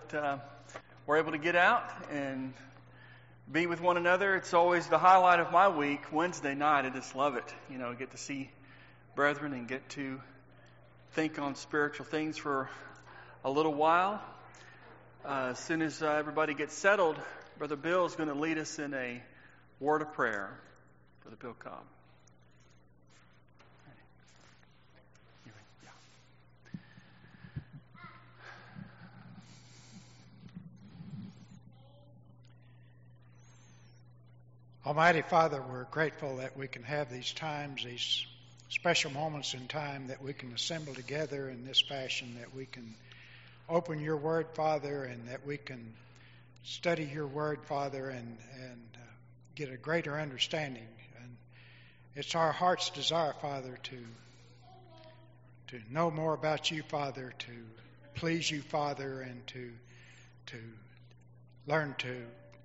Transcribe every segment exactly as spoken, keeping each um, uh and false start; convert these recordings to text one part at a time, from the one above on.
that uh, we're able to get out and be with one another. It's always the highlight of my week, Wednesday night. I just love it. You know, get to see brethren and get to think on spiritual things for a little while. Uh, as soon as uh, everybody gets settled, Brother Bill is going to lead us in a word of prayer. Brother Bill Cobb. Almighty Father, we're grateful that we can have these times, these special moments in time, that we can assemble together in this fashion, that we can open your word, Father, and that we can study your word, Father, and, and uh, get a greater understanding. And it's our heart's desire, Father, to, to know more about you, Father, to please you, Father, and to, to learn to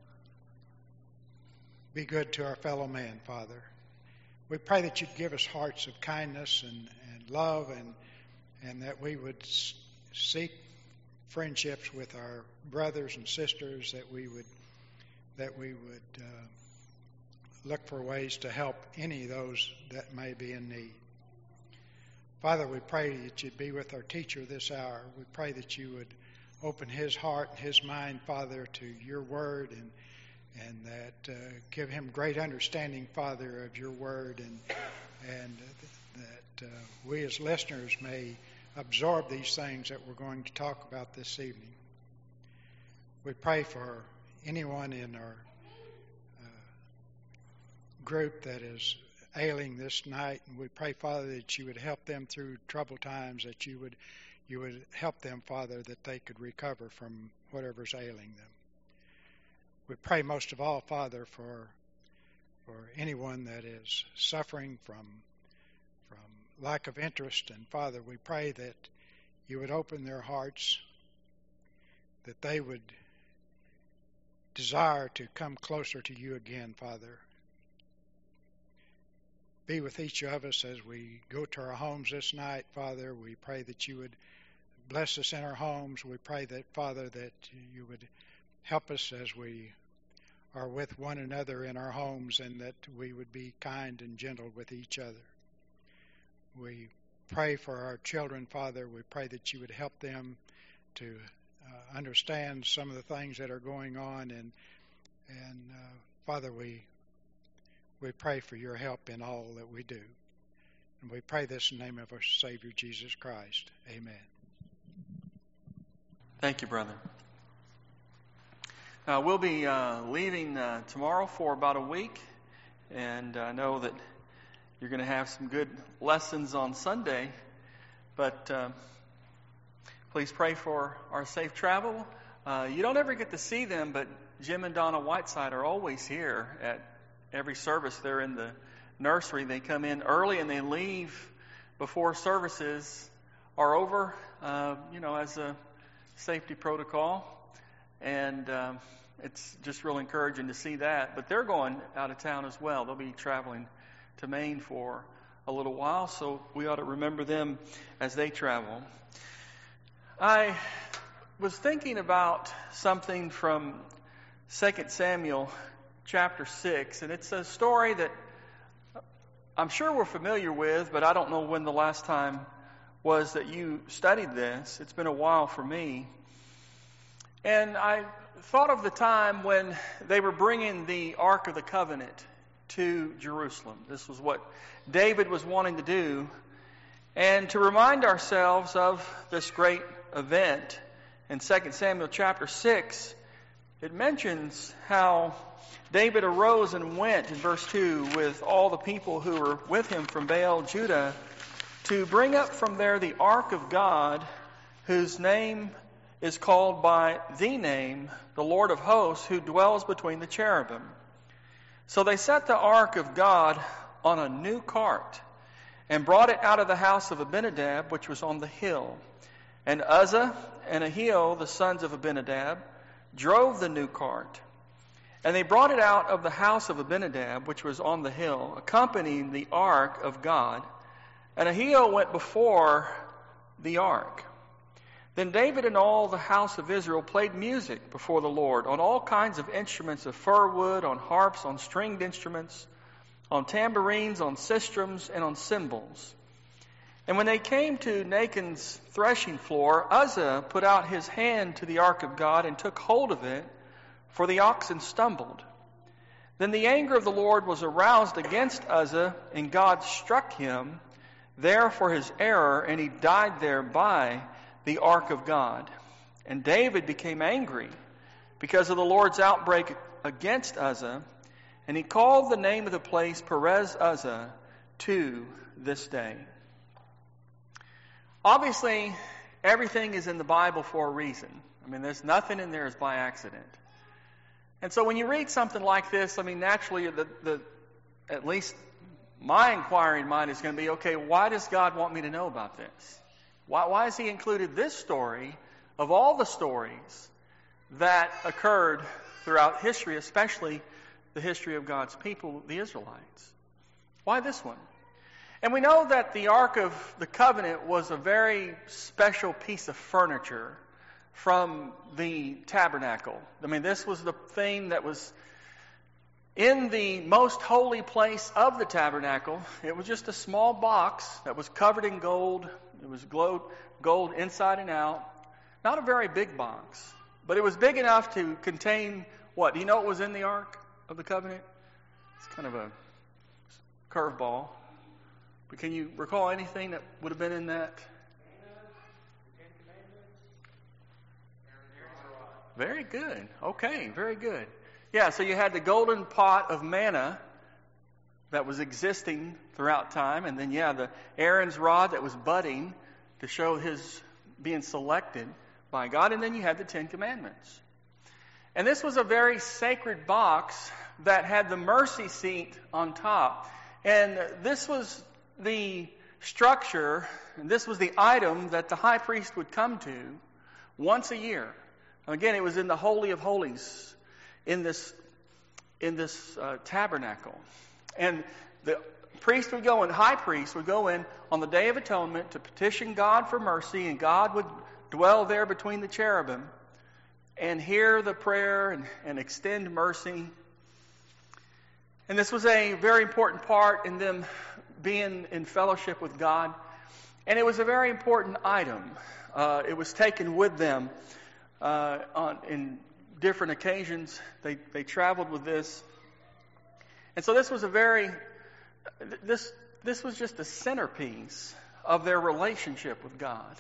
be good to our fellow man, Father. We pray that you'd give us hearts of kindness and, and love, and and that we would seek friendships with our brothers and sisters, that we would that we would uh, look for ways to help any of those that may be in need. Father, we pray that you'd be with our teacher this hour. We pray that you would open his heart and his mind, Father, to your word, and and that uh, give him great understanding, Father, of your word, and and that uh, we as listeners may absorb these things that we're going to talk about this evening. We pray for anyone in our uh, group that is ailing this night, and we pray, Father, that you would help them through troubled times, that you would you would help them, Father, that they could recover from whatever's ailing them. We pray most of all, Father, for for anyone that is suffering from from lack of interest. And Father, we pray that you would open their hearts, that they would desire to come closer to you again, Father. Be with each of us as we go to our homes this night, Father. We pray that you would bless us in our homes. We pray that, Father, that you would help us as we are with one another in our homes, and that we would be kind and gentle with each other. We pray for our children, Father. We pray that you would help them to uh, understand some of the things that are going on, and and uh, Father, we we pray for your help in all that we do. And we pray this in the name of our Savior, Jesus Christ. Amen. Thank you, brother. Uh, we'll be uh, leaving uh, tomorrow for about a week, and I know that you're going to have some good lessons on Sunday, but uh, please pray for our safe travel. Uh, you don't ever get to see them, but Jim and Donna Whiteside are always here at every service. They're in the nursery. They come in early and they leave before services are over, uh, you know, as a safety protocol. And um, it's just real encouraging to see that. But they're going out of town as well. They'll be traveling to Maine for a little while, so we ought to remember them as they travel. I was thinking about something from Second Samuel chapter six, and it's a story that I'm sure we're familiar with, but I don't know when the last time was that you studied this. It's been a while for me. And I thought of the time when they were bringing the Ark of the Covenant to Jerusalem. This was what David was wanting to do. And to remind ourselves of this great event in Second Samuel chapter six, it mentions how David arose and went, in verse two, with all the people who were with him from Baal, Judah, to bring up from there the Ark of God, whose name is called by the name, the Lord of hosts, who dwells between the cherubim. So they set the ark of God on a new cart and brought it out of the house of Abinadab, which was on the hill. And Uzzah and Ahio, the sons of Abinadab, drove the new cart. And they brought it out of the house of Abinadab, which was on the hill, accompanying the ark of God. And Ahio went before the ark. Then David and all the house of Israel played music before the Lord on all kinds of instruments of fir wood, on harps, on stringed instruments, on tambourines, on sistrums, and on cymbals. And when they came to Nachon's threshing floor, Uzzah put out his hand to the ark of God and took hold of it, for the oxen stumbled. Then the anger of the Lord was aroused against Uzzah, and God struck him there for his error, and he died there by the ark of God. And David became angry because of the Lord's outbreak against Uzzah, and he called the name of the place Perez Uzzah to this day. Obviously, everything is in the Bible for a reason. I mean, there's nothing in there is by accident. And so when you read something like this, I mean, naturally, the, the at least my inquiring mind is going to be, okay, why does God want me to know about this? Why, why has He included this story of all the stories that occurred throughout history, especially the history of God's people, the Israelites? Why this one? And we know that the Ark of the Covenant was a very special piece of furniture from the tabernacle. I mean, this was the thing that was in the most holy place of the tabernacle. It was just a small box that was covered in gold. It was glowed, gold inside and out. Not a very big box, but it was big enough to contain what? Do you know what was in the Ark of the Covenant? It's kind of a curveball. But can you recall anything that would have been in that? Very good. Okay, very good. Yeah, so you had the golden pot of manna that was existing throughout time, and then, yeah, the Aaron's rod that was budding to show his being selected by God, and then you had the Ten Commandments. And this was a very sacred box that had the mercy seat on top. And this was the structure, and this was the item that the high priest would come to once a year. Again, it was in the Holy of Holies in this in this uh, tabernacle. And the priest would go in, high priest would go in on the Day of Atonement to petition God for mercy, and God would dwell there between the cherubim and hear the prayer and, and extend mercy. And this was a very important part in them being in fellowship with God. And it was a very important item. Uh, it was taken with them uh, on in different occasions. They they traveled with this. And so this was a very this this was just a centerpiece of their relationship with God.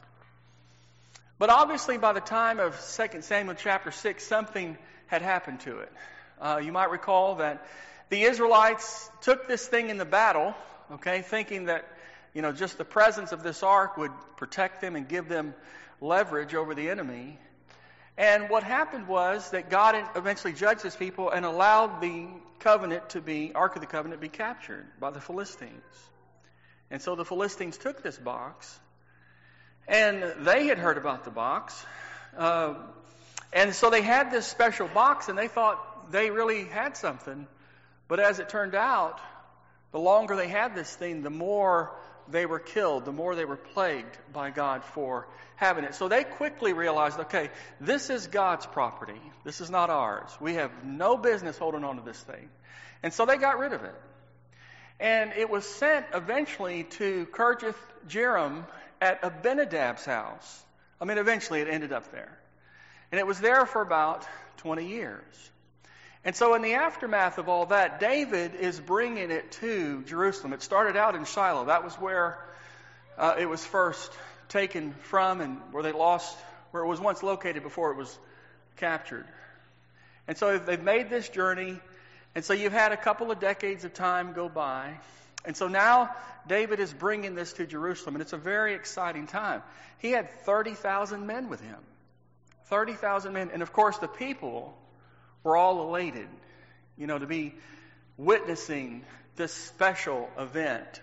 But obviously by the time of Second Samuel chapter six, something had happened to it. Uh, you might recall that the Israelites took this thing in the battle, okay, thinking that, you know, just the presence of this ark would protect them and give them leverage over the enemy. And what happened was that God eventually judged His people and allowed the covenant to be, Ark of the Covenant, be captured by the Philistines. And so the Philistines took this box, and they had heard about the box. Uh, and so they had this special box, and they thought they really had something. But as it turned out, the longer they had this thing, the more they were killed, the more they were plagued by God for having it. So they quickly realized, okay, this is God's property. This is not ours. We have no business holding on to this thing. And so they got rid of it. And it was sent eventually to Kirjath Jearim at Abinadab's house. I mean, eventually it ended up there. And it was there for about twenty years. And so in the aftermath of all that, David is bringing it to Jerusalem. It started out in Shiloh. That was where uh, it was first taken from, and where they lost, where it was once located before it was captured. And so they've made this journey, and so you've had a couple of decades of time go by. And so now David is bringing this to Jerusalem, and it's a very exciting time. He had thirty thousand men with him. thirty thousand men. And of course the people were all elated, you know, to be witnessing this special event.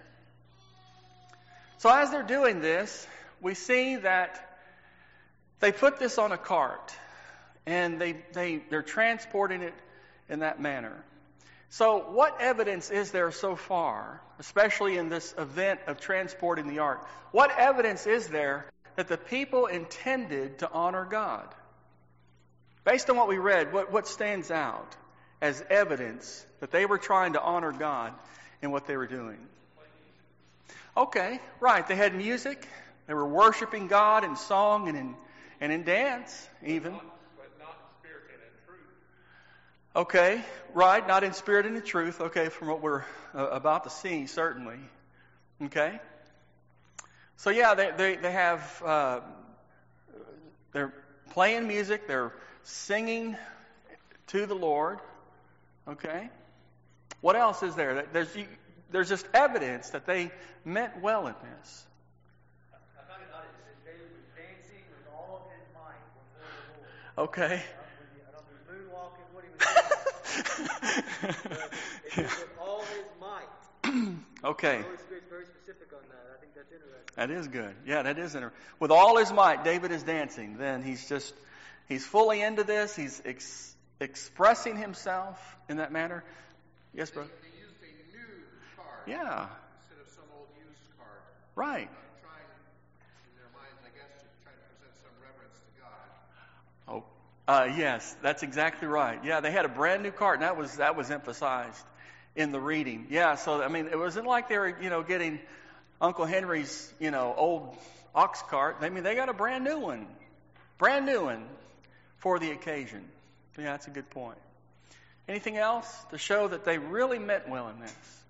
So as they're doing this, we see that they put this on a cart, and they, they, they're transporting it in that manner. So what evidence is there so far, especially in this event of transporting the ark? What evidence is there that the people intended to honor God. Based on what we read, what, what stands out as evidence that they were trying to honor God in what they were doing? Okay, right. They had music. They were worshiping God in song and in and in dance, even. But not in spirit and in truth. Okay, right. Not in spirit and in truth. Okay, from what we're uh, about to see, certainly. Okay. So yeah, they they they have uh, they're playing music. They're singing to the Lord. Okay. What else is there? There's there's just evidence that they meant well in this. I found it odd. It says David was dancing with all of his might before the Lord. Okay. I don't know if he was moonwalking, what he was doing. It says with all his might. Okay. The Holy Spirit's very specific on that. I think that's interesting. That is good. Yeah, that is interesting. With all his might, David is dancing. Then he's just, he's fully into this. He's ex- expressing himself in that manner. Yes, brother? They, they used a new card Yeah. instead of some old used card. Right. Uh, trying, in their minds, I guess, to try to present some reverence to God. Oh, uh, yes, that's exactly right. Yeah, they had a brand new cart, and that was that was emphasized in the reading. Yeah, so I mean, it wasn't like they were, you know, getting Uncle Henry's, you know, old ox cart. I mean, they got a brand new one, brand new one for the occasion. Yeah, that's a good point. Anything else to show that they really meant well in this?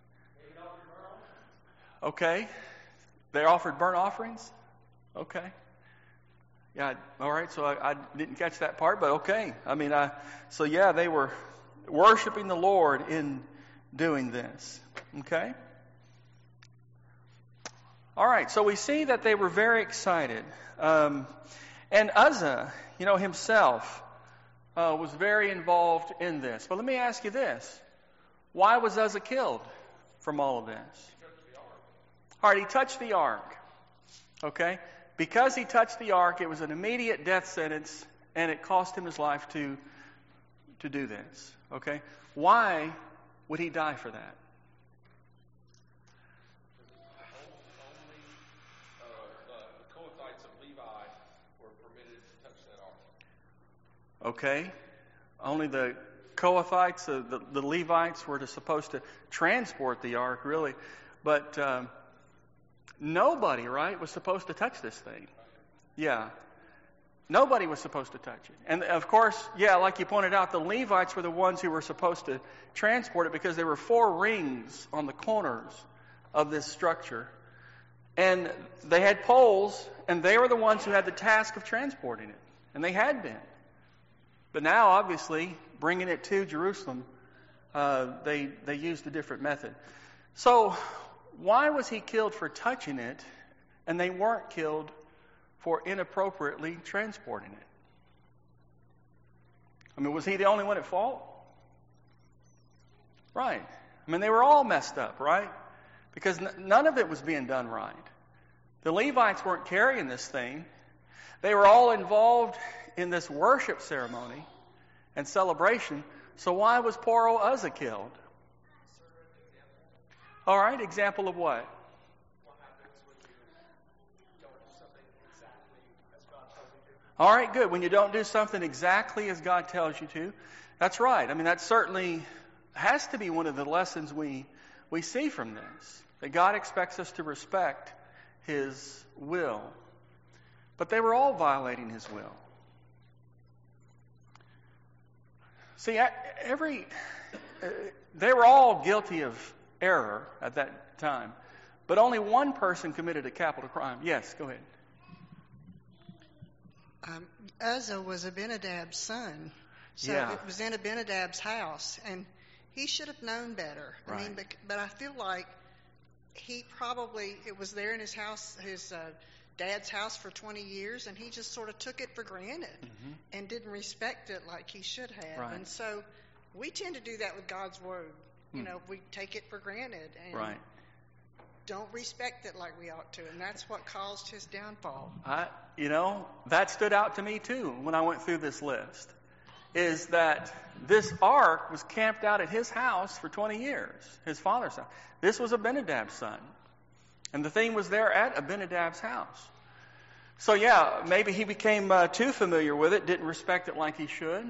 Okay. They offered burnt offerings? Okay. Yeah, all right, so I, I didn't catch that part, but okay. I mean, I, so yeah, they were worshiping the Lord in doing this. Okay? All right, so we see that they were very excited. Um, and Uzzah, you know, himself uh, was very involved in this. But let me ask you this. Why was Uzzah killed from all of this? All right, he touched the ark. Okay? Because he touched the ark, it was an immediate death sentence, and it cost him his life to, to do this. Okay? Why would he die for that? Only uh, the, the Kohathites of Levi were permitted to touch that ark. Okay? Only the Kohathites, uh, the, the Levites, were to, supposed to transport the ark, really. But um, nobody, right, was supposed to touch this thing. Yeah. Nobody was supposed to touch it. And of course, yeah, like you pointed out, the Levites were the ones who were supposed to transport it because there were four rings on the corners of this structure. And they had poles, and they were the ones who had the task of transporting it. And they had been. But now, obviously, bringing it to Jerusalem, uh, they, they used a different method. So, why was he killed for touching it, and they weren't killed for inappropriately transporting it? I mean, was he the only one at fault? Right. I mean, they were all messed up, right? Because n- none of it was being done right. The Levites weren't carrying this thing. They were all involved in this worship ceremony and celebration. So why was poor old Uzzah killed? All right, example of what? All right, good. When you don't do something exactly as God tells you to. That's right. I mean, that certainly has to be one of the lessons we we see from this. That God expects us to respect His will. But they were all violating His will. See, every they were all guilty of error at that time. But only one person committed a capital crime. Yes, go ahead. Um, Uzzah was Abinadab's son, so Yeah. it was in Abinadab's house, and he should have known better. I Right. mean, but, but I feel like he probably, it was there in his house, his uh, dad's house for twenty years, and he just sort of took it for granted Mhm. and didn't respect it like he should have. Right. And so we tend to do that with God's Word. You Hmm. know, we take it for granted and Right. don't respect it like we ought to, and that's what caused his downfall. I, you know, that stood out to me too when I went through this list. Is that this ark was camped out at his house for twenty years, his father's house. This was Abinadab's son. And the thing was there at Abinadab's house. So yeah, maybe he became uh, too familiar with it, didn't respect it like he should.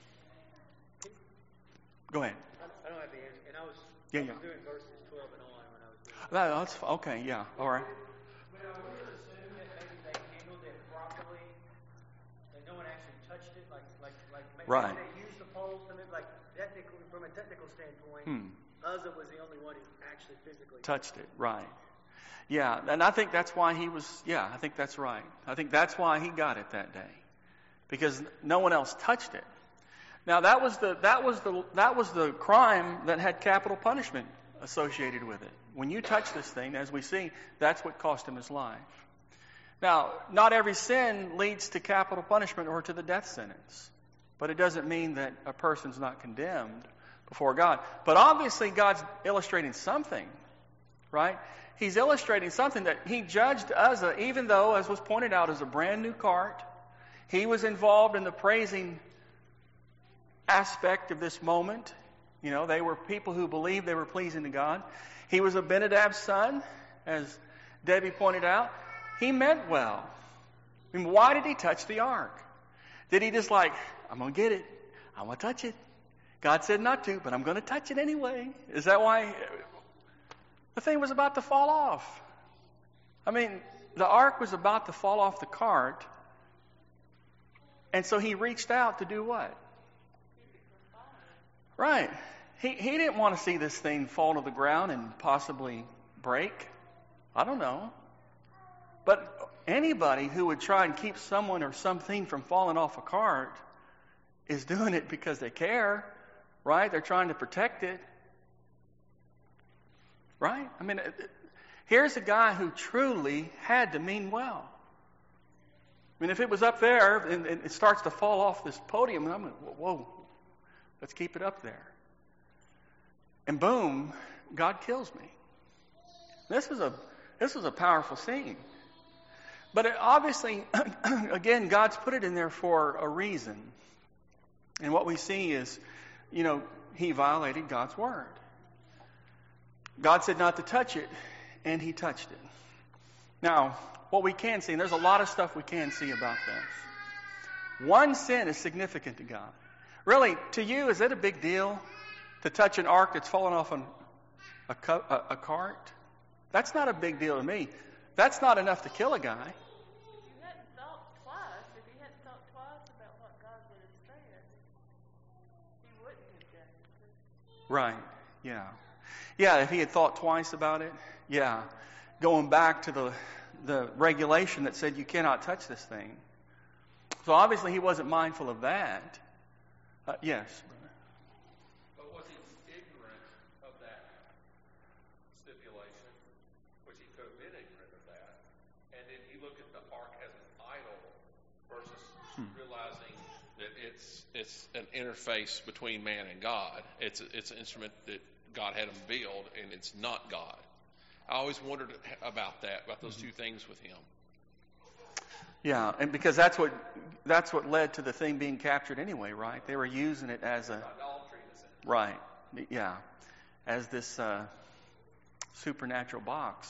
Go ahead. I don't have the answer. And I was, Yeah, I was yeah. doing verses twelve and on when I was doing it. That, that's okay. Yeah. All right. But I would assume that maybe they handled it properly, and no one actually touched it, like like like maybe Right. they used the poles to move. Like technically, from a technical standpoint, Hmm. Uzzah was the only one who actually physically Touched it. Right. Yeah. And I think that's why he was. Yeah. I think that's right. I think that's why he got it that day, because no one else touched it. Now that was the that was the that was the crime that had capital punishment associated with it. When you touch this thing, as we see, that's what cost him his life. Now, not every sin leads to capital punishment or to the death sentence, but it doesn't mean that a person's not condemned before God. But obviously, God's illustrating something, right? He's illustrating something that he judged Uzzah, even though, as was pointed out, as a brand new cart, he was involved in the praising aspect of this moment. You know, they were people who believed they were pleasing to God. He was Abinadab's son, as Debbie pointed out. He meant well. I mean, why did he touch the ark? Did he just like, I'm going to get it. I'm going to touch it. God said not to, but I'm going to touch it anyway. Is that why the thing was about to fall off? I mean, the ark was about to fall off the cart. And so he reached out to do what? Right. He he didn't want to see this thing fall to the ground and possibly break. I don't know. But anybody who would try and keep someone or something from falling off a cart is doing it because they care, right? They're trying to protect it. Right? I mean, here's a guy who truly had to mean well. I mean, if it was up there and it starts to fall off this podium, and I'm like, whoa, let's keep it up there. And boom, God kills me. This was a this was a powerful scene. But it obviously, again, God's put it in there for a reason. And what we see is, you know, he violated God's word. God said not to touch it, and he touched it. Now, what we can see, and there's a lot of stuff we can see about this. One sin is significant to God. Really, to you, is it a big deal to touch an ark that's fallen off on a, co- a, a cart? That's not a big deal to me. That's not enough to kill a guy. You hadn't thought twice. If he hadn't thought twice about what God would have said, he wouldn't have done it. Right, yeah. Yeah, if he had thought twice about it, yeah. Going back to the the regulation that said you cannot touch this thing. So obviously he wasn't mindful of that. Uh, yes. But was he ignorant of that stipulation, which he could have been ignorant of that, and did he look at the ark as an idol versus hmm. realizing that it's it's an interface between man and God? It's a, it's an instrument that God had him build, and it's not God. I always wondered about that, about those two things with him. Yeah, and because that's what that's what led to the thing being captured anyway, right? They were using it as a right, yeah, as this uh, supernatural box.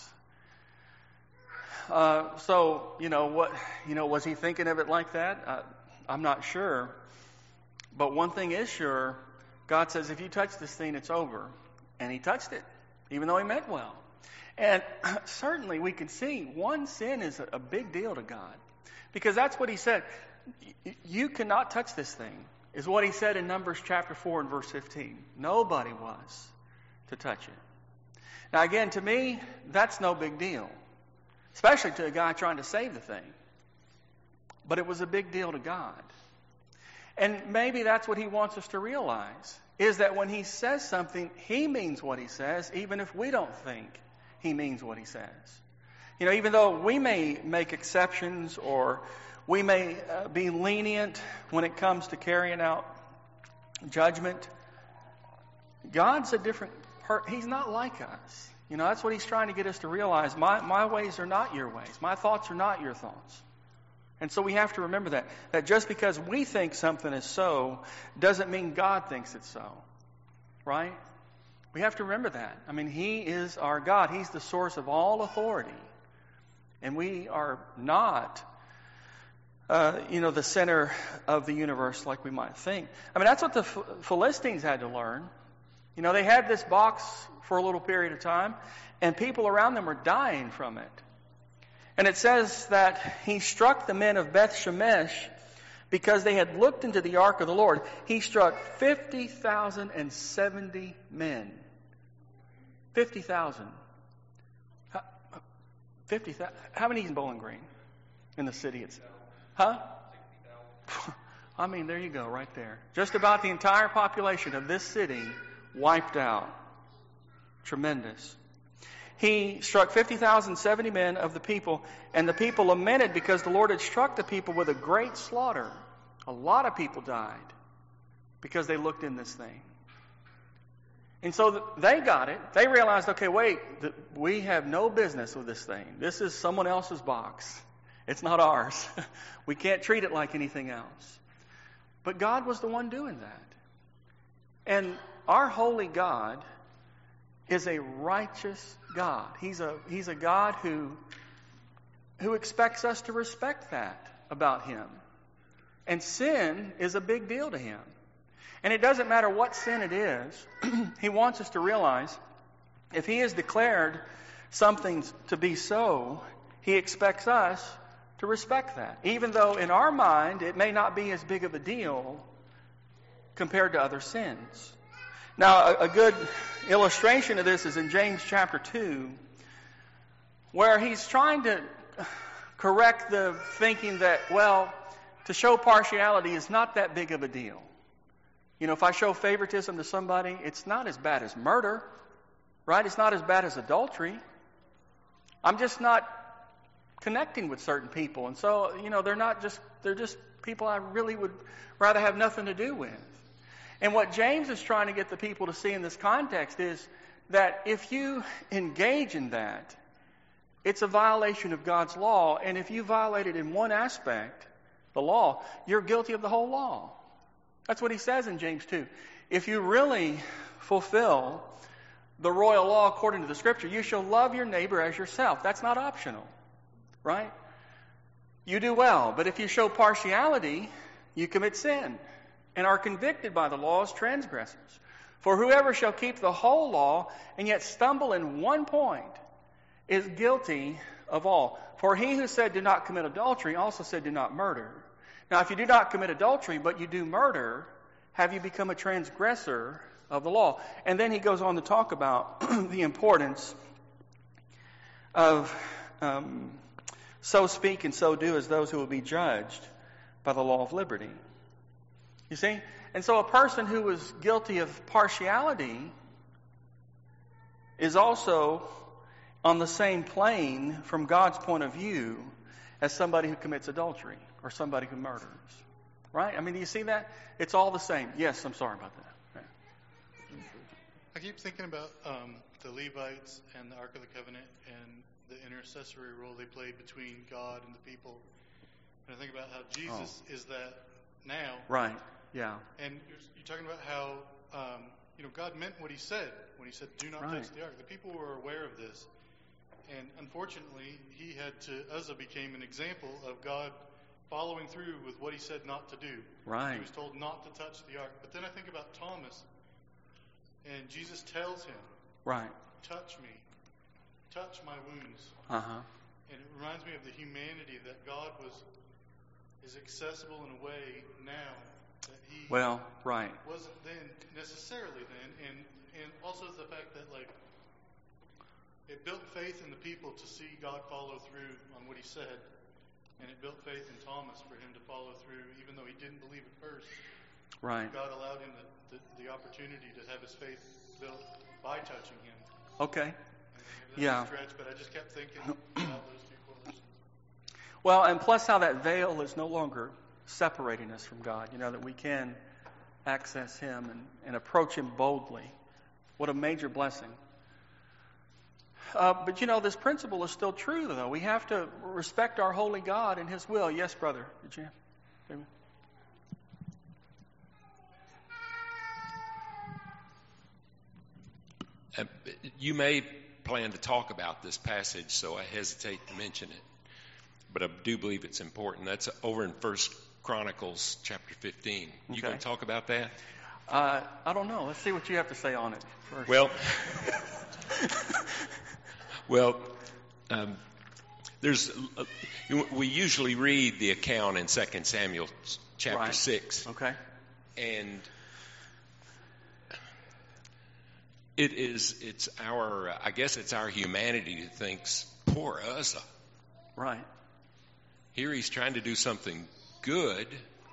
Uh, so you know what? You know, was he thinking of it like that? Uh, I'm not sure. But one thing is sure: God says, if you touch this thing, it's over, and he touched it, even though he meant well. And certainly we can see one sin is a big deal to God. Because that's what he said. You cannot touch this thing, is what he said in Numbers chapter four and verse fifteen. Nobody was to touch it. Now again, to me, that's no big deal. Especially to a guy trying to save the thing. But it was a big deal to God. And maybe that's what he wants us to realize. Is that when he says something, he means what he says, even if we don't think he means what he says. You know, even though we may make exceptions or we may uh, be lenient when it comes to carrying out judgment, God's a different part. He's not like us. You know, that's what he's trying to get us to realize. My, my ways are not your ways. My thoughts are not your thoughts. And so we have to remember that. That just because we think something is so doesn't mean God thinks it's so. Right? We have to remember that. I mean, he is our God. He's the source of all authority. And we are not uh, you know, the center of the universe like we might think. I mean, that's what the Philistines had to learn. You know, they had this box for a little period of time, and people around them were dying from it. And it says that he struck the men of Beth Shemesh because they had looked into the ark of the Lord. He struck fifty thousand seventy men. fifty thousand. fifty thousand. How many is Bowling Green in the city itself? Huh? I mean, there you go, right there. Just about the entire population of this city wiped out. Tremendous. He struck fifty thousand seventy men of the people, and the people lamented because the Lord had struck the people with a great slaughter. A lot of people died because they looked in this thing. And so they got it. They realized, okay, wait, we have no business with this thing. This is someone else's box. It's not ours. We can't treat it like anything else. But God was the one doing that. And our holy God is a righteous God. He's a he's a God who who expects us to respect that about him. And sin is a big deal to him. And it doesn't matter what sin it is. He wants us to realize if he has declared something to be so, he expects us to respect that. Even though in our mind it may not be as big of a deal compared to other sins. Now, a, a good illustration of this is in James chapter two, where he's trying to correct the thinking that, well, to show partiality is not that big of a deal. You know, if I show favoritism to somebody, it's not as bad as murder, right? It's not as bad as adultery. I'm just not connecting with certain people. And so, you know, they're not just, they're just people I really would rather have nothing to do with. And what James is trying to get the people to see in this context is that if you engage in that, it's a violation of God's law. And if you violate it in one aspect, the law, you're guilty of the whole law. That's what he says in James two. If you really fulfill the royal law according to the Scripture, you shall love your neighbor as yourself. That's not optional, right? You do well. But if you show partiality, you commit sin and are convicted by the law as transgressors. For whoever shall keep the whole law and yet stumble in one point is guilty of all. For he who said, do not commit adultery, also said, do not murder. Now, if you do not commit adultery, but you do murder, have you become a transgressor of the law? And then he goes on to talk about the importance of um, so speak and so do as those who will be judged by the law of liberty. You see? And so a person who is guilty of partiality is also on the same plane from God's point of view as somebody who commits adultery or somebody who murders. Right? I mean, do you see that? It's all the same. Yes, I'm sorry about that. Yeah. I keep thinking about um, the Levites and the Ark of the Covenant and the intercessory role they played between God and the people. And I think about how Jesus oh. is that now. Right. Yeah. And you're, you're talking about how um, you know God meant what He said when He said, "Do not right. touch the ark." The people were aware of this, and unfortunately, He had to. Uzzah became an example of God following through with what He said not to do. Right. He was told not to touch the ark. But then I think about Thomas, and Jesus tells him, "Right, touch me, touch my wounds." Uh huh. And it reminds me of the humanity that God was is accessible in a way now that He well, right. wasn't then necessarily then, and and also the fact that like it built faith in the people to see God follow through on what He said, and it built faith in Thomas for him to follow through, even though he didn't believe at first. Right. God allowed him the, the, the opportunity to have his faith built by touching him. Okay. That's yeah. a stretch, but I just kept thinking about those two quotes. Well, and plus how that veil is no longer separating us from God. You know, that we can access Him and, and approach Him boldly. What a major blessing. Uh, but, you know, this principle is still true, though. We have to respect our holy God and His will. Yes, brother. Did you? Amen. Uh, you may plan to talk about this passage, so I hesitate to mention it. but I do believe it's important. That's over in First Chronicles chapter fifteen. You Okay. going to talk about that? Uh, I don't know. Let's see what you have to say on it first. Well, well, um, there's uh, we usually read the account in Second Samuel chapter Right. six, Okay. and it is it's our I guess it's our humanity that thinks poor Uzzah. Right. Here he's trying to do something good,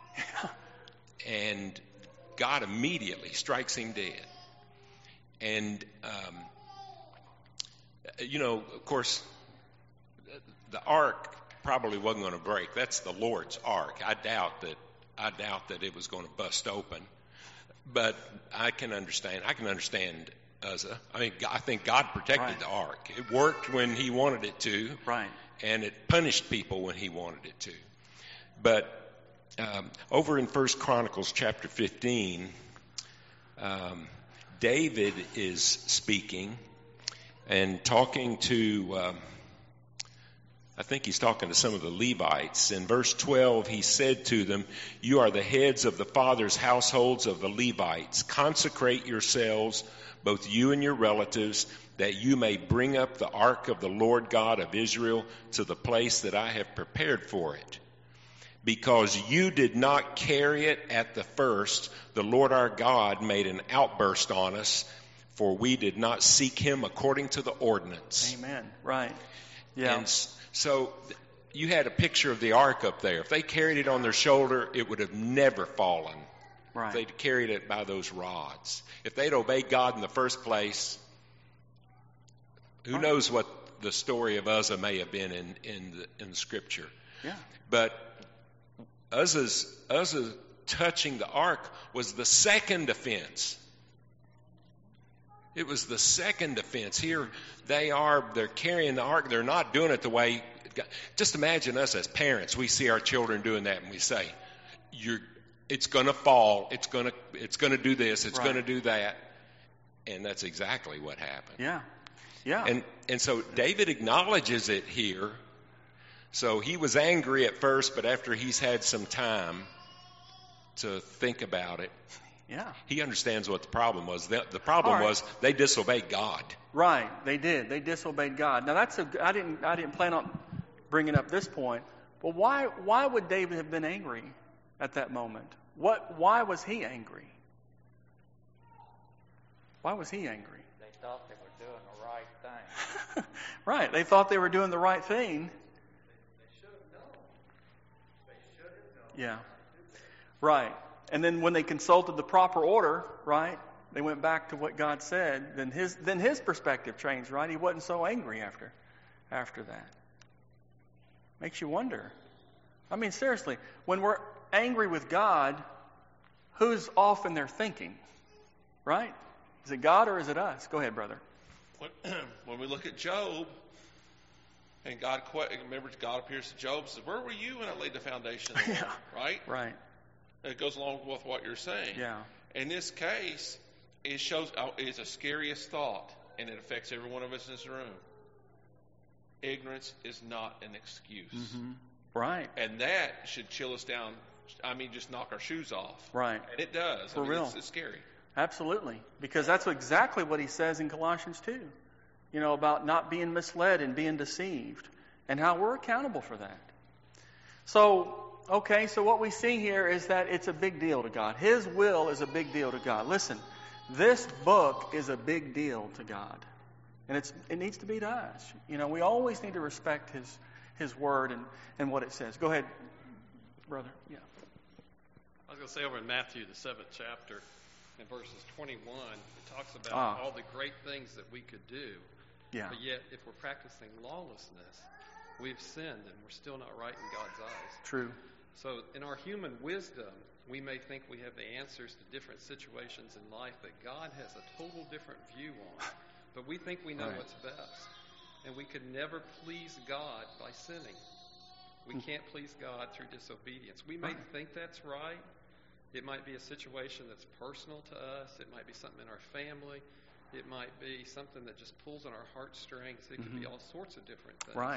and God immediately strikes him dead. And, um, you know, of course, the ark probably wasn't going to break. That's the Lord's ark. I doubt that. I doubt that it was going to bust open. But I can understand. I can understand Uzzah. I mean, I think God protected Right. the ark. It worked when He wanted it to, Right. and it punished people when He wanted it to. But um, over in First Chronicles chapter fifteen, um, David is speaking and talking to. Um, I think he's talking to some of the Levites. In verse twelve, he said to them, "You are the heads of the fathers' households of the Levites. Consecrate yourselves, both you and your relatives, that you may bring up the ark of the Lord God of Israel to the place that I have prepared for it. Because you did not carry it at the first, the Lord our God made an outburst on us, for we did not seek him according to the ordinance." Amen. Right. Yeah. And so you had a picture of the ark up there. If they carried it on their shoulder, it would have never fallen. Right. If they'd carried it by those rods. If they'd obeyed God in the first place, who Right. knows what the story of Uzzah may have been in, in, the, in the Scripture. Yeah. But Uzzah's, Uzzah touching the ark was the second offense. It was the second offense. Here they are, they're carrying the ark. They're not doing it the way. Just imagine us as parents. We see our children doing that and we say, "You're, it's going to fall. It's going to, it's going to do this. It's Right. going to do that." And that's exactly what happened. Yeah. Yeah. And and so David acknowledges it here. So he was angry at first, but after he's had some time to think about it, yeah. he understands what the problem was. The, the problem All right. was they disobeyed God. Right. They did. They disobeyed God. Now that's a. I didn't. I didn't plan on bringing up this point. But why? Why would David have been angry at that moment? What? Why was he angry? Why was he angry? They thought they were doing the right thing. Right. They thought they were doing the right thing. They should have known. They should have known. Yeah. Right. And then when they consulted the proper order, right, they went back to what God said, then his then his perspective changed, right? He wasn't so angry after after that. Makes you wonder. I mean, seriously, when we're angry with God, who's off in their thinking? Right? Is it God or is it us? Go ahead, brother. When, when we look at Job, and God, que- remember God appears to Job and says, "Where were you when I laid the foundation of the world?" Right? Right. It goes along with what you're saying. Yeah. In this case, it shows uh, it's a scariest thought, and it affects every one of us in this room. Ignorance is not an excuse. Mm-hmm. Right. And that should chill us down. I mean, just knock our shoes off. Right. And it does. For I mean, real. It's, it's scary. Absolutely. Because that's exactly what he says in Colossians two. You know, about not being misled and being deceived. And how we're accountable for that. So, okay, so what we see here is that it's a big deal to God. His will is a big deal to God. Listen, this book is a big deal to God. And it's it needs to be to us. You know, we always need to respect His His word and, and what it says. Go ahead, brother. Yeah. I was going to say over in Matthew, the seventh chapter, in verses twenty-one, it talks about Ah. all the great things that we could do. Yeah. But yet, if we're practicing lawlessness, we've sinned and we're still not right in God's eyes. True. So in our human wisdom, we may think we have the answers to different situations in life that God has a total different view on. But we think we know Right. what's best. And we could never please God by sinning. We can't please God through disobedience. We may Right. think that's right. It might be a situation that's personal to us. It might be something in our family. It might be something that just pulls on our heartstrings. It could be all sorts of different things. Right.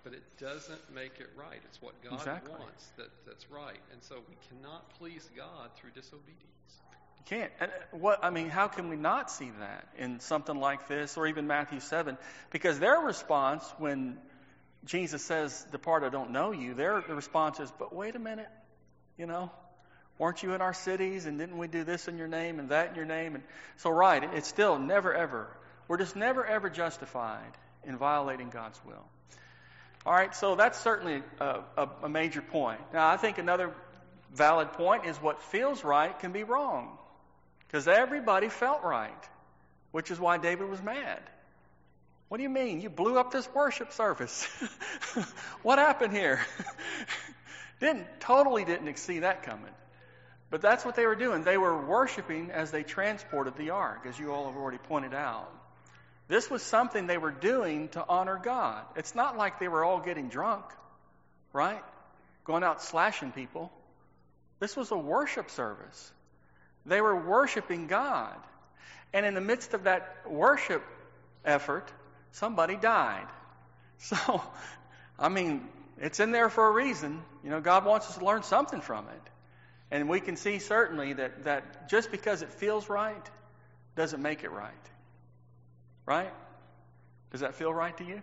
but it doesn't make it right. It's what God Exactly. wants that, that's right. And so we cannot please God through disobedience. You can't. And what I mean, how can we not see that in something like this, or even Matthew seven? Because their response when Jesus says, "Depart, I don't know you," their the response is, "But wait a minute, you know, weren't you in our cities, and didn't we do this in your name and that in your name?" And so, right, it's still never ever. We're just never ever justified in violating God's will. All right, so that's certainly a, a, a major point. Now, I think another valid point is what feels right can be wrong. Because everybody felt right, which is why David was mad. What do you mean? You blew up this worship service. What happened here? didn't totally didn't see that coming. But that's what they were doing. They were worshiping as they transported the ark, as you all have already pointed out. This was something they were doing to honor God. It's not like they were all getting drunk, right? Going out slashing people. This was a worship service. They were worshiping God. And in the midst of that worship effort, somebody died. So, I mean, it's in there for a reason. You know, God wants us to learn something from it. And we can see certainly that, that just because it feels right doesn't make it right. Right? Does that feel right to you?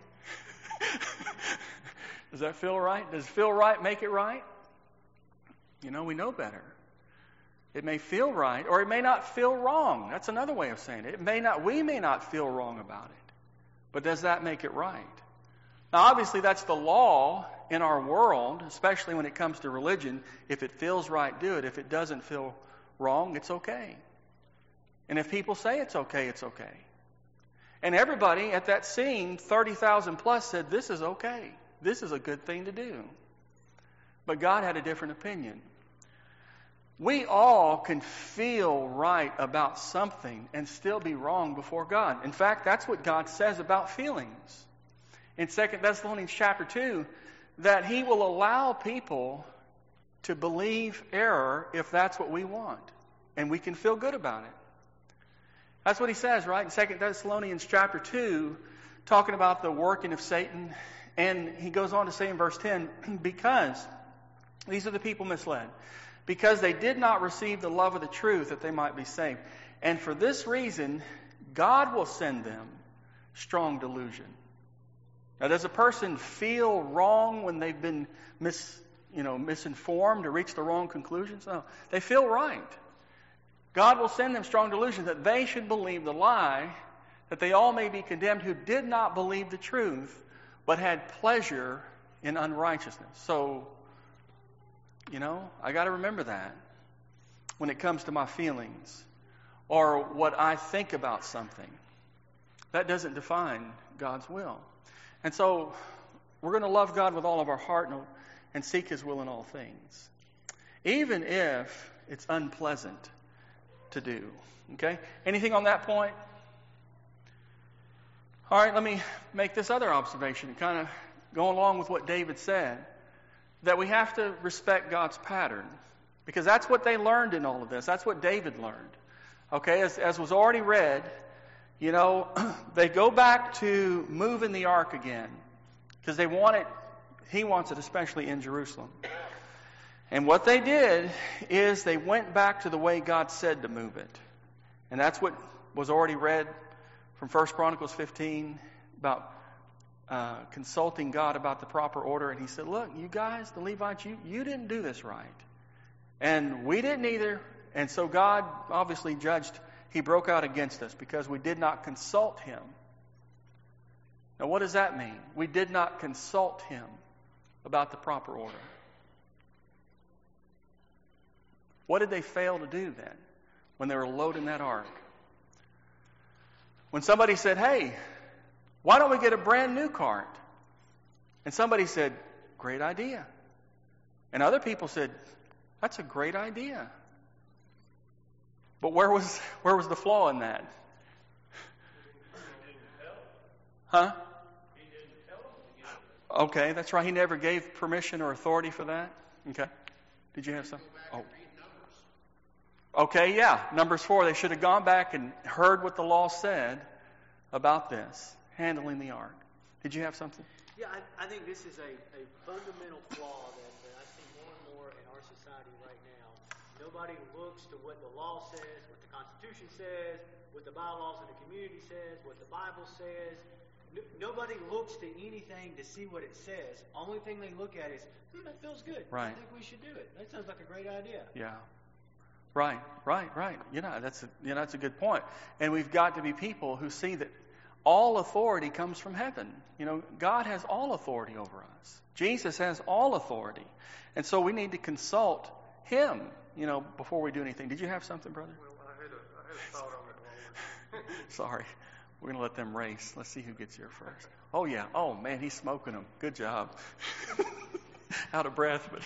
Does that feel right? Does feel right make it right? You know, we know better. It may feel right, or it may not feel wrong. That's another way of saying it. It may not. We may not feel wrong about it, but does that make it right? Now, obviously, that's the law in our world, especially when it comes to religion. If it feels right, do it. If it doesn't feel wrong, it's okay. And if people say it's okay, it's okay. And everybody at that scene, thirty thousand plus, said, this is okay. This is a good thing to do. But God had a different opinion. We all can feel right about something and still be wrong before God. In fact, that's what God says about feelings. In Second Thessalonians chapter two, that He will allow people to believe error if that's what we want. And we can feel good about it. That's what He says, right? In Second Thessalonians chapter two, talking about the working of Satan. And he goes on to say in verse ten, because, these are the people misled, because they did not receive the love of the truth that they might be saved. And for this reason, God will send them strong delusion. Now, does a person feel wrong when they've been mis, you know, misinformed or reached the wrong conclusions? No, they feel right. God will send them strong delusion that they should believe the lie, that they all may be condemned who did not believe the truth, but had pleasure in unrighteousness. So, you know, I got to remember that when it comes to my feelings or what I think about something. That doesn't define God's will. And so we're going to love God with all of our heart and, and seek His will in all things, even if it's unpleasant to do. Okay? Anything on that point? All right, let me make this other observation, kind of go along with what David said, that we have to respect God's pattern, because that's what they learned in all of this. That's what David learned. Okay, as, as was already read, you know, they go back to moving the ark again, because they want it, he wants it especially in Jerusalem. And what they did is they went back to the way God said to move it. And that's what was already read from First Chronicles fifteen about uh, consulting God about the proper order. And He said, look, you guys, the Levites, you, you didn't do this right. And we didn't either. And so God obviously judged, He broke out against us because we did not consult Him. Now, what does that mean? We did not consult Him about the proper order. What did they fail to do then when they were loading that ark? When somebody said, hey, why don't we get a brand new cart? And somebody said, great idea. And other people said, that's a great idea. But where was where was the flaw in that? Huh? Okay, that's right. He never gave permission or authority for that. Okay. Did you have something? Oh. Okay, yeah. Numbers four, they should have gone back and heard what the law said about this, handling the ark. Did you have something? Yeah, I, I think this is a, a fundamental flaw that, that I see more and more in our society right now. Nobody looks to what the law says, what the Constitution says, what the bylaws of the community says, what the Bible says. No, nobody looks to anything to see what it says. Only thing they look at is, hmm, that feels good. Right. I think we should do it. That sounds like a great idea. Yeah. Right, right, right. You know, that's a, you know, that's a good point. And we've got to be people who see that all authority comes from heaven. You know, God has all authority over us. Jesus has all authority. And so we need to consult Him, you know, before we do anything. Did you have something, brother? Well, I had a, I had a thought on it. While we Sorry. We're going to let them race. Let's see who gets here first. Oh, yeah. Oh, man, he's smoking them. Good job. Out of breath, but...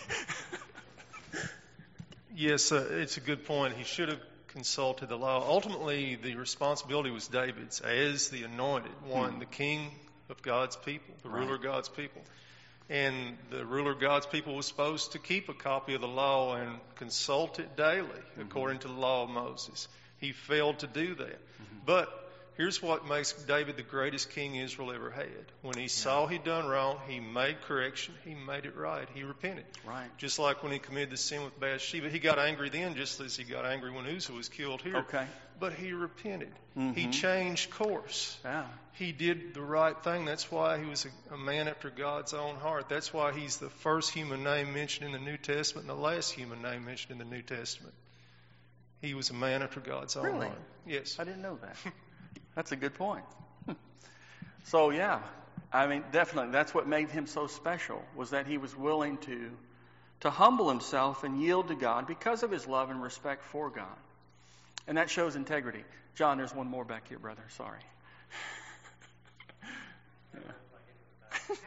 Yes, uh, it's a good point. He should have consulted the law. Ultimately, the responsibility was David's as the anointed one, hmm. the king of God's people, the right. ruler of God's people. And the ruler of God's people was supposed to keep a copy of the law and consult it daily, mm-hmm. according to the law of Moses. He failed to do that. Mm-hmm. But here's what makes David the greatest king Israel ever had. When he yeah. saw he'd done wrong, he made correction. He made it right. He repented. Right. Just like when he committed the sin with Bathsheba. He got angry then just as he got angry when Uzzah was killed here. Okay. But he repented. Mm-hmm. He changed course. Yeah. He did the right thing. That's why he was a, a man after God's own heart. That's why he's the first human name mentioned in the New Testament and the last human name mentioned in the New Testament. He was a man after God's own really? heart. Yes. I didn't know that. That's a good point. So, yeah, I mean, definitely, that's what made him so special, was that he was willing to, to humble himself and yield to God because of his love and respect for God. And that shows integrity. John, there's one more back here, brother. Sorry. Yeah.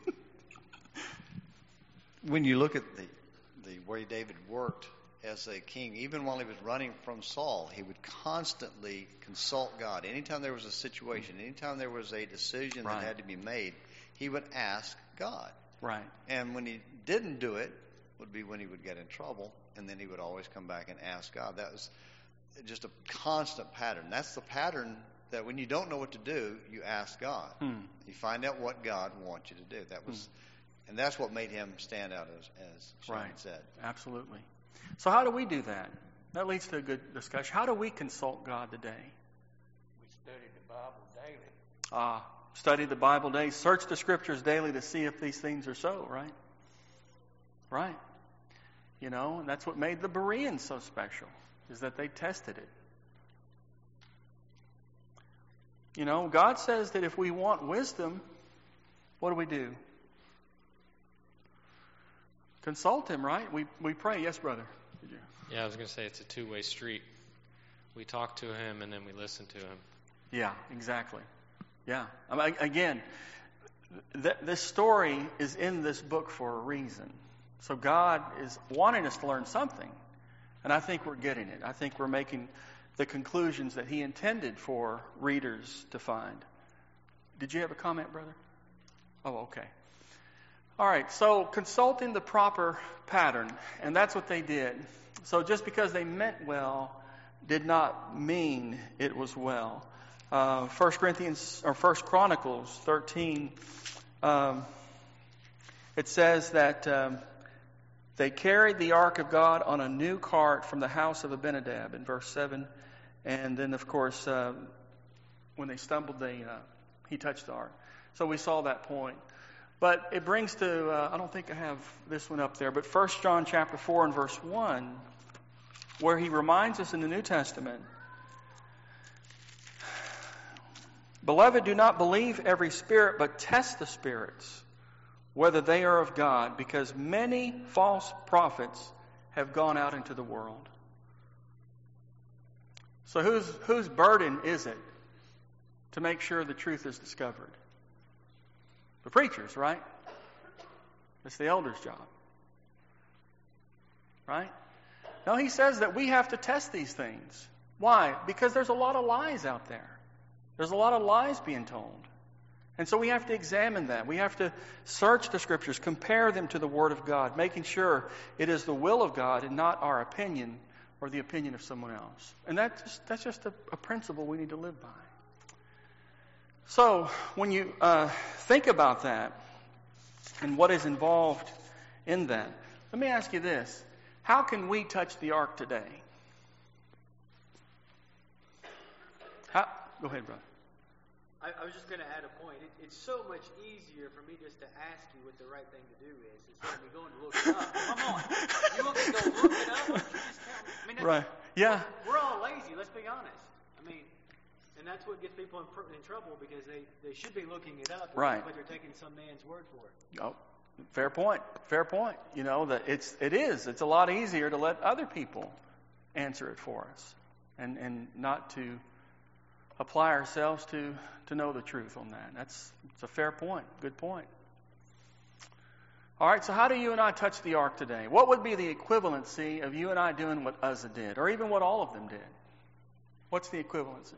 When you look at the, the way David worked as a king, even while he was running from Saul, he would constantly consult God. Anytime there was a situation, anytime there was a decision right. that had to be made, he would ask God. Right. And when he didn't do it, would be when he would get in trouble, and then he would always come back and ask God. That was just a constant pattern. That's the pattern that when you don't know what to do, you ask God. Hmm. You find out what God wants you to do. That was, hmm. and that's what made him stand out, as, as Sean right. said. Absolutely. So how do we do that? That leads to a good discussion. How do we consult God today? We study the Bible daily. Ah, study the Bible daily. Search the Scriptures daily to see if these things are so, right? Right. You know, and that's what made the Bereans so special, is that they tested it. You know, God says that if we want wisdom, what do we do? Consult Him, right? We we pray. Yes, brother. Did you? Yeah, I was going to say it's a two-way street. We talk to Him and then we listen to Him. Yeah, exactly. Yeah. I mean, again, th- this story is in this book for a reason. So God is wanting us to learn something, and I think we're getting it. I think we're making the conclusions that He intended for readers to find. Did you have a comment, brother? Oh, okay. All right, so consulting the proper pattern, and that's what they did. So just because they meant well did not mean it was well. Uh, First Corinthians or First Chronicles thirteen, um, it says that um, they carried the ark of God on a new cart from the house of Abinadab in verse seven, and then of course uh, when they stumbled, they uh, he touched the ark. So we saw that point. But it brings to, uh, I don't think I have this one up there, but First John chapter four and verse one, where he reminds us in the New Testament, Beloved, do not believe every spirit, but test the spirits, whether they are of God, because many false prophets have gone out into the world. So whose whose burden is it to make sure the truth is discovered? The preachers, right? It's the elder's job. Right? No, he says that we have to test these things. Why? Because there's a lot of lies out there. There's a lot of lies being told. And so we have to examine that. We have to search the Scriptures, compare them to the Word of God, making sure it is the will of God and not our opinion or the opinion of someone else. And that's just, that's just a, a principle we need to live by. So, when you uh, think about that, and what is involved in that. Let me ask you this. How can we touch the ark today? How, go ahead, brother. I, I was just going to add a point. It, it's so much easier for me just to ask you what the right thing to do is instead of me going to look it up. Come on. You want me to go look it up? Why don't you just tell me? I mean, that's, right. Yeah. We're, we're all lazy. Let's be honest. I mean, and that's what gets people in, in trouble because they, they should be looking it up, right. but they're taking some man's word for it. Oh, fair point. Fair point. You know that it's it is. It's a lot easier to let other people answer it for us, and and not to apply ourselves to to know the truth on that. That's it's a fair point. Good point. All right. So how do you and I touch the ark today? What would be the equivalency of you and I doing what Uzzah did, or even what all of them did? What's the equivalency?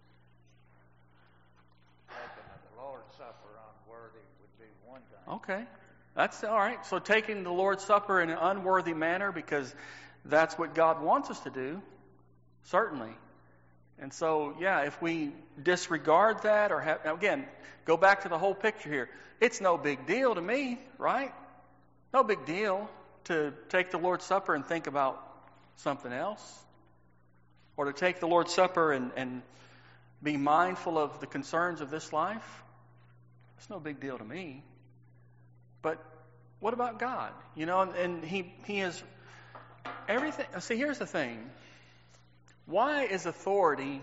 The Lord's Supper unworthy would be one thing. Okay. That's all right. So taking the Lord's Supper in an unworthy manner because that's what God wants us to do, certainly. And so, yeah, if we disregard that or have, again, go back to the whole picture here. It's no big deal to me, right? No big deal to take the Lord's Supper and think about something else. Or to take the Lord's Supper and, and be mindful of the concerns of this life. It's no big deal to me. But what about God? You know, and, and he he is everything. See, here's the thing. Why is authority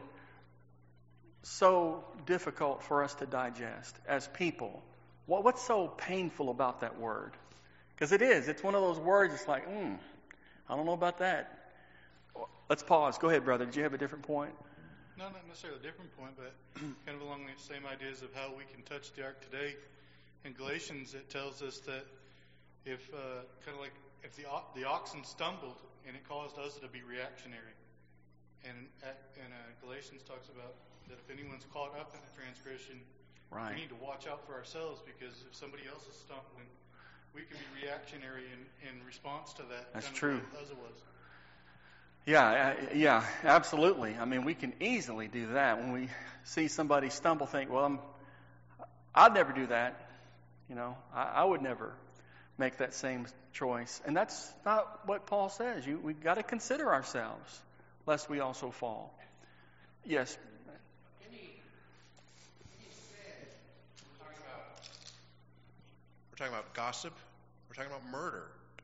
so difficult for us to digest as people? What, what's so painful about that word? Because it is. It's one of those words. It's like, hmm, I don't know about that. Let's pause. Go ahead, brother. Did you have a different point? No, not necessarily a different point, but kind of along the same ideas of how we can touch the ark today. In Galatians, it tells us that if, uh, kind of like, if the the oxen stumbled and it caused us to be reactionary, and at, and uh, Galatians talks about that if anyone's caught up in a transgression, right. we need to watch out for ourselves because if somebody else is stumbling, we can be reactionary in, in response to that. That's kind true. Of as it was. Yeah, yeah, absolutely. I mean, we can easily do that when we see somebody stumble. Think, well, I'm, I'd never do that. You know, I, I would never make that same choice. And that's not what Paul says. You, we've got to consider ourselves, lest we also fall. Yes. Any, any sin, we're talking about, we're talking about gossip, we're talking about murder.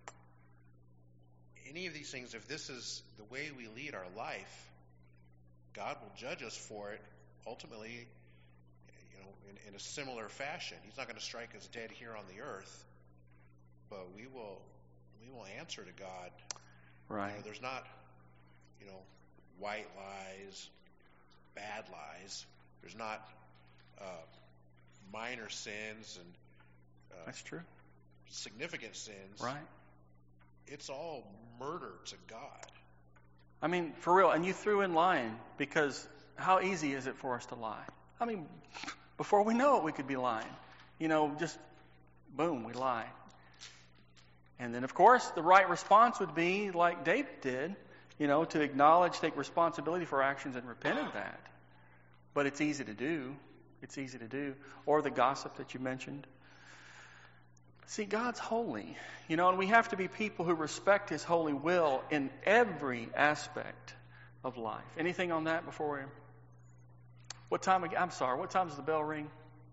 Any of these things, if this is the way we lead our life, God will judge us for it ultimately, you know, in, in a similar fashion. He's not going to strike us dead here on the earth, but we will we will answer to God. Right. You know, there's not, you know, white lies, bad lies. There's not uh, minor sins and uh, that's true. Significant sins. Right. It's all murder to God. I mean, for real. And you threw in lying because how easy is it for us to lie? I mean, before we know it, we could be lying. You know, just boom, we lie. And then, of course, the right response would be like David did, you know, to acknowledge, take responsibility for our actions and repent of that. But it's easy to do. It's easy to do. Or the gossip that you mentioned. See, God's holy, you know, and we have to be people who respect His holy will in every aspect of life. Anything on that before we... What time again? I'm sorry, what time does the bell ring?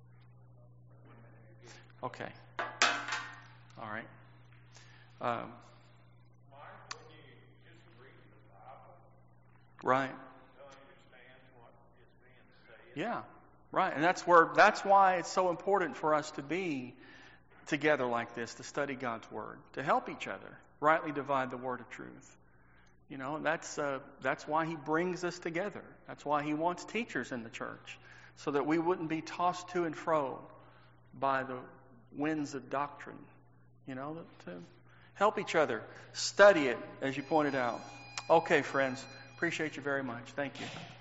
Okay. All right. Um, right. Yeah, right. And that's where, that's why it's so important for us to be together like this, to study God's Word, to help each other rightly divide the word of truth. You know, that's uh, that's why He brings us together. That's why He wants teachers in the church, so that we wouldn't be tossed to and fro by the winds of doctrine. You know, to help each other, study it, as you pointed out. Okay, friends, appreciate you very much. Thank you.